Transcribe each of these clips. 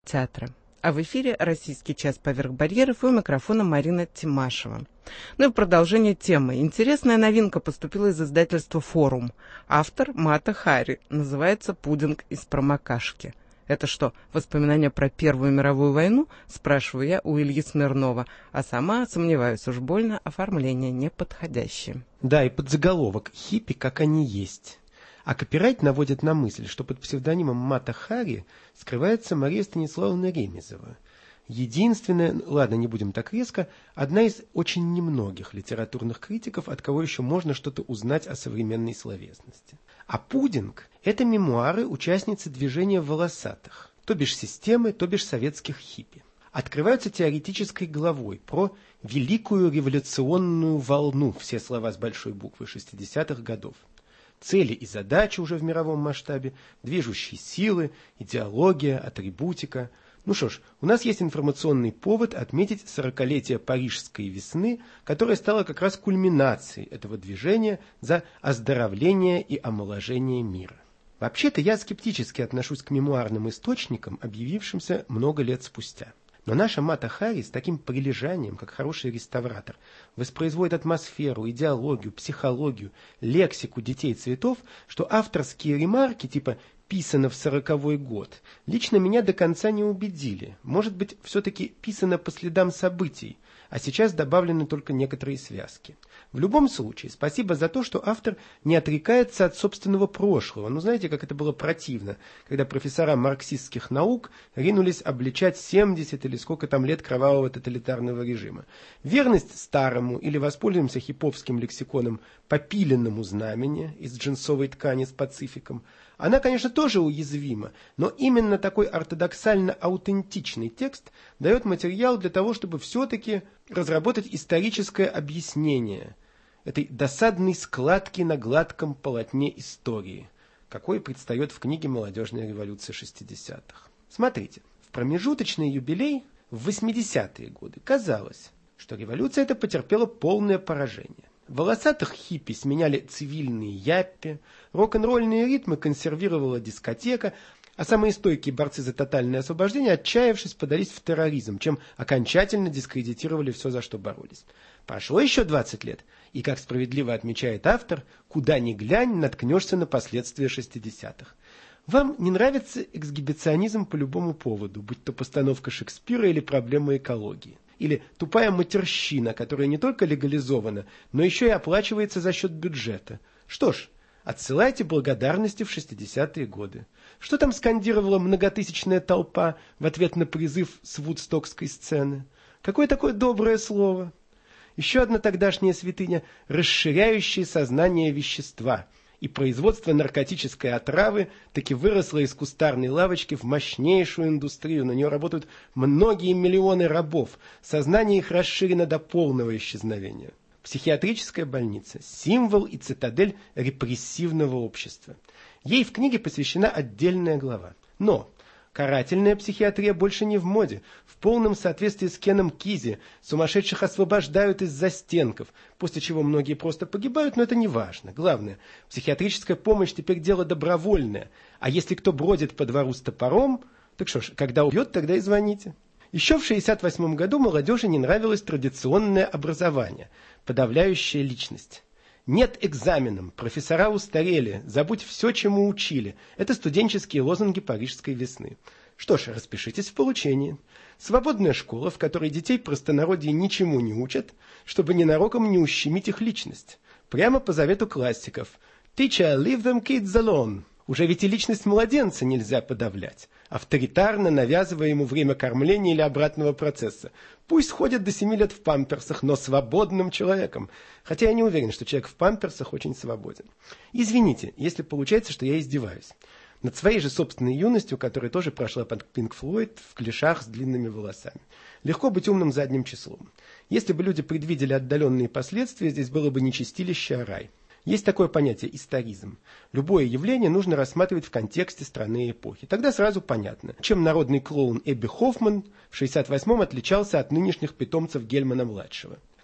театра. А в эфире «Российский час поверх барьеров» и у микрофона Марина Тимашева. Ну и в продолжение темы. Интересная новинка поступила из издательства «Форум». Автор Мата Хари. Называется «Пудинг из промокашки». Это что, воспоминания про Первую мировую войну? Спрашиваю я у Ильи Смирнова. А сама сомневаюсь, уж больно оформление неподходящее. Да, и подзаголовок «Хиппи, как они есть». А копирайт наводит на мысль, что под псевдонимом Мата Хари скрывается Мария Станиславовна Ремезова. Единственная, ладно, не будем так резко, одна из очень немногих литературных критиков, от кого еще можно что-то узнать о современной словесности. А «Пудинг» — это мемуары участницы движения волосатых, то бишь системы, то бишь советских хиппи. Открываются теоретической главой про великую революционную волну, все слова с большой буквы, 60-х годов. Цели и задачи уже в мировом масштабе, движущие силы, идеология, атрибутика. Ну что ж, у нас есть информационный повод отметить 40-летие Парижской весны, которая стала как раз кульминацией этого движения за оздоровление и омоложение мира. Вообще-то я скептически отношусь к мемуарным источникам, объявившимся много лет спустя. Но наша Мата Хари с таким прилежанием, как хороший реставратор, воспроизводит атмосферу, идеологию, психологию, лексику детей цветов, что авторские ремарки типа «писано в 40-й год» лично меня до конца не убедили. Может быть, все-таки писано по следам событий, а сейчас добавлены только некоторые связки. В любом случае, спасибо за то, что автор не отрекается от собственного прошлого. Ну, знаете, как это было противно, когда профессора марксистских наук ринулись обличать 70 или сколько там лет кровавого тоталитарного режима. Верность старому, или воспользуемся хиповским лексиконом, попиленному знамени из джинсовой ткани с пацификом, она, конечно, тоже уязвима, но именно такой ортодоксально-аутентичный текст дает материал для того, чтобы все-таки разработать историческое объяснение этой досадной складки на гладком полотне истории, какой предстает в книге «Молодежная революция 60-х». Смотрите, в промежуточный юбилей в 80-е годы казалось, что революция эта потерпела полное поражение. Волосатых хиппи сменяли цивильные яппи, рок-н-ролльные ритмы консервировала дискотека, а самые стойкие борцы за тотальное освобождение, отчаявшись, подались в терроризм, чем окончательно дискредитировали все, за что боролись. Прошло еще 20 лет, и, как справедливо отмечает автор, куда ни глянь, наткнешься на последствия 60-х. Вам не нравится эксгибиционизм по любому поводу, будь то постановка Шекспира или проблема экологии. Или тупая матерщина, которая не только легализована, но еще и оплачивается за счет бюджета. Что ж, отсылайте благодарности в 60-е годы. Что там скандировала многотысячная толпа в ответ на призыв с вудстокской сцены? Какое такое доброе слово? Еще одна тогдашняя святыня – расширяющее сознание вещества. И производство наркотической отравы таки выросло из кустарной лавочки в мощнейшую индустрию. На нее работают многие миллионы рабов. Сознание их расширено до полного исчезновения. Психиатрическая больница – символ и цитадель репрессивного общества. Ей в книге посвящена отдельная глава. Но карательная психиатрия больше не в моде. В полном соответствии с Кеном Кизи сумасшедших освобождают из застенков, после чего многие просто погибают, но это не важно. Главное, психиатрическая помощь теперь дело добровольное. А если кто бродит по двору с топором, так что ж, когда убьет, тогда и звоните. Еще в 1968 году молодежи не нравилось традиционное образование, подавляющая личность. Нет экзаменам, профессора устарели, забудь все, чему учили. Это студенческие лозунги парижской весны. Что ж, распишитесь в получении. Свободная школа, в которой детей простонародье ничему не учат, чтобы ненароком не ущемить их личность. Прямо по завету классиков. Teacher, leave them kids alone. Уже ведь и личность младенца нельзя подавлять, авторитарно навязывая ему время кормления или обратного процесса. Пусть ходит до 7 лет в памперсах, но свободным человеком. Хотя я не уверен, что человек в памперсах очень свободен. Извините, если получается, что я издеваюсь над своей же собственной юностью, которая тоже прошла под Pink Floyd в клешах с длинными волосами. Легко быть умным задним числом. Если бы люди предвидели отдаленные последствия, здесь было бы не чистилище, а рай. Есть такое понятие историзм. Любое явление нужно рассматривать в контексте страны и эпохи. Тогда сразу понятно, чем народный клоун Эбби Хоффман в 1968-м отличался от нынешних питомцев Гельмана-младшего.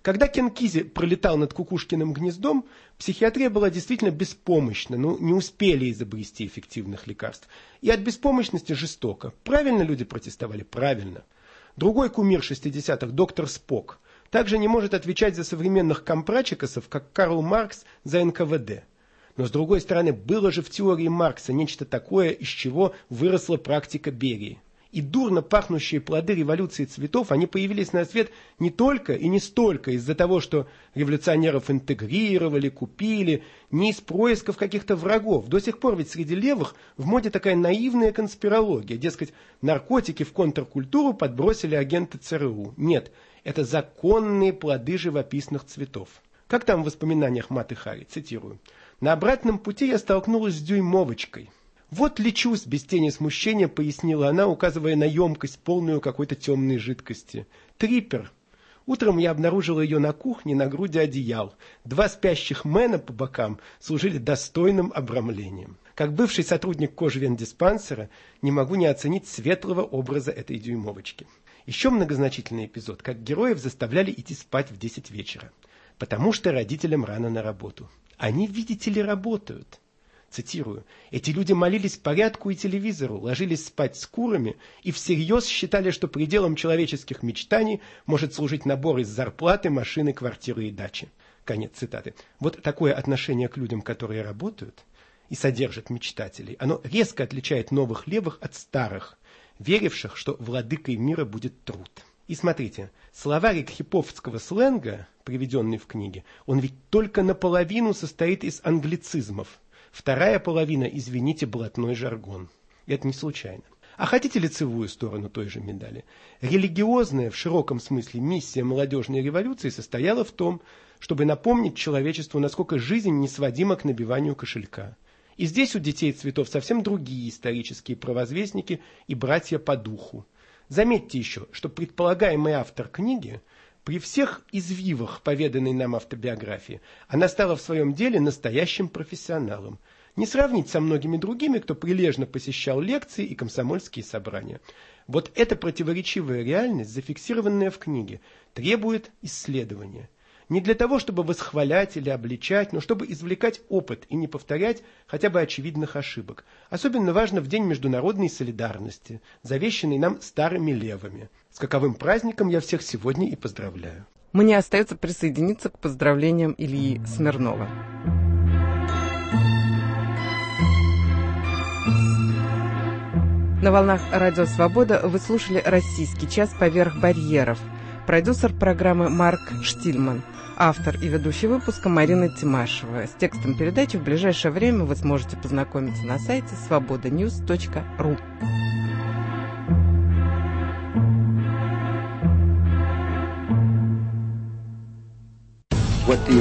Когда Кен Кизи пролетал над Кукушкиным гнездом, психиатрия была действительно беспомощна, не успели изобрести эффективных лекарств. И от беспомощности жестоко. Правильно люди протестовали? Правильно. Другой кумир 60-х, доктор Спок, также не может отвечать за современных компрачикосов, как Карл Маркс за НКВД. Но с другой стороны, было же в теории Маркса нечто такое, из чего выросла практика Берии. И дурно пахнущие плоды революции цветов, они появились на свет не только и не столько из-за того, что революционеров интегрировали, купили, не из происков каких-то врагов. До сих пор ведь среди левых в моде такая наивная конспирология. Дескать, наркотики в контркультуру подбросили агенты ЦРУ. Нет, это законные плоды живописных цветов. Как там в воспоминаниях Маты Хари, цитирую. «На обратном пути я столкнулась с дюймовочкой. Вот лечусь, без тени смущения, пояснила она, указывая на емкость, полную какой-то темной жидкости. Трипер. Утром я обнаружила ее на кухне на груди одеял. 2 спящих мэна по бокам служили достойным обрамлением. Как бывший сотрудник кожвендиспансера, не могу не оценить светлого образа этой дюймовочки. Еще многозначительный эпизод, как героев заставляли идти спать в 10 вечера. Потому что родителям рано на работу. Они, видите ли, работают. Цитирую. «Эти люди молились порядку и телевизору, ложились спать с курами и всерьез считали, что пределом человеческих мечтаний может служить набор из зарплаты, машины, квартиры и дачи». Конец цитаты. Вот такое отношение к людям, которые работают и содержат мечтателей, оно резко отличает новых левых от старых, веривших, что владыкой мира будет труд. И смотрите, словарик хиповского сленга, приведенный в книге, он ведь только наполовину состоит из англицизмов. Вторая половина, извините, блатной жаргон. Это не случайно. А хотите лицевую сторону той же медали? Религиозная, в широком смысле, миссия молодежной революции состояла в том, чтобы напомнить человечеству, насколько жизнь несводима к набиванию кошелька. И здесь у детей цветов совсем другие исторические провозвестники и братья по духу. Заметьте еще, что предполагаемый автор книги, при всех извивах поведанной нам автобиографии, она стала в своем деле настоящим профессионалом. Не сравнить со многими другими, кто прилежно посещал лекции и комсомольские собрания. Вот эта противоречивая реальность, зафиксированная в книге, требует исследования. Не для того, чтобы восхвалять или обличать, но чтобы извлекать опыт и не повторять хотя бы очевидных ошибок. Особенно важно в День международной солидарности, завещанный нам старыми левыми. С каковым праздником я всех сегодня и поздравляю. Мне остается присоединиться к поздравлениям Ильи Смирнова. На волнах Радио Свобода вы слушали «Российский час поверх барьеров». Продюсер программы Марк Штильман. Автор и ведущий выпуска Марина Тимашева. С текстом передачи в ближайшее время вы сможете познакомиться на сайте svobodanews.ru.